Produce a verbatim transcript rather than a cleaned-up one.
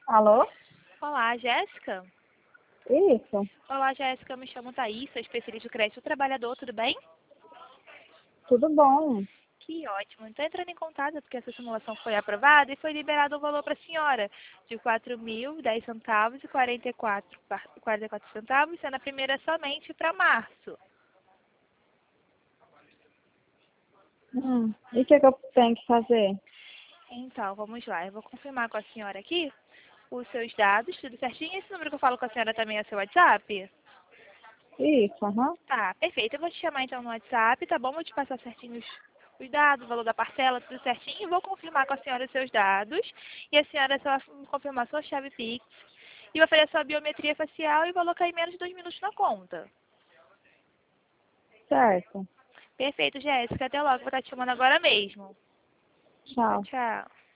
Alô? Olá, Jéssica. Isso, Olá, Jéssica. Eu me chamo Thaís, sou especialista do crédito trabalhador, tudo bem? tudo bom? Que ótimo. Estou entrando em contato porque essa simulação foi aprovada e foi liberado o valor para a senhora de quatro mil e dez centavos e quarenta e quatro, quarenta e quatro centavos, sendo a primeira somente para março. Hum, e o que, que eu tenho que fazer? Então, vamos lá. Eu vou confirmar com a senhora aqui os seus dados, tudo certinho. Esse número que eu falo com a senhora também é seu WhatsApp? Isso, aham. Tá, perfeito. Eu vou te chamar então no WhatsApp, tá bom? Vou te passar certinho os, os dados, o valor da parcela, tudo certinho. E vou confirmar com a senhora os seus dados. E a senhora só vai me confirmar sua chave Pix. E vai fazer a sua biometria facial e vai colocar em menos de dois minutos na conta. Certo. Perfeito, Jéssica. Até logo. Vou estar te chamando agora mesmo. Tchau, Tchau. tchau.